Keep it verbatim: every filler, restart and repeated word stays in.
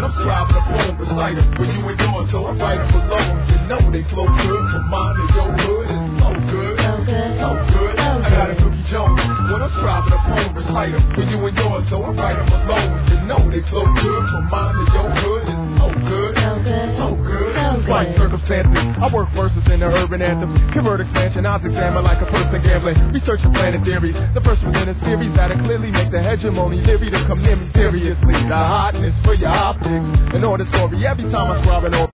I'm scribing a poem beside them. When you ain't yours, so I write them alone. You know they flow good from mine to your hood. It's so good, So good, so good. so I got a good. Cookie Jones. When I'm scribing a poem beside them. When you ain't yours, so I write them alone. You know they flow good from mine to your hood. It's so good, So good, so good. so good. Like circumstances, I work verses in the urban anthems. Convert expansion, odds examine like a person gambling. Researching planet theories. The first one in a series that'll clearly make the hegemony leery to come near me seriously. The hotness for your optics. An auditory every time I scribe an